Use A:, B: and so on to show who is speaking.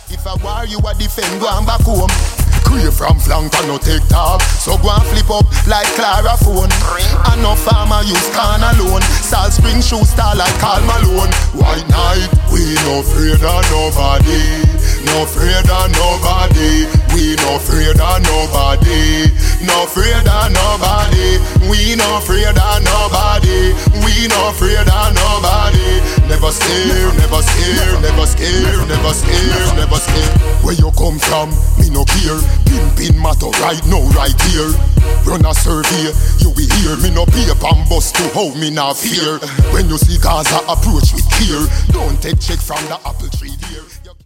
A: If I war you a defend, go and back home. Crave from flank and no take talk. So go and flip up like Clara phone. And no farmer use can alone. Salt Spring shoe star like Karl Malone. White night, we no afraid of nobody. No afraid of nobody. We no afraid of nobody. No afraid of nobody. We no afraid of nobody. We no afraid of nobody. Never scare, never scare, never scare, never scare, never scare. Where you come from, me no care. Pimpin' matter right now, right here. Run a survey, you will hear. Me no paper and bust to how me not fear. When you see Gaza approach with care, don't take check from the apple tree dear.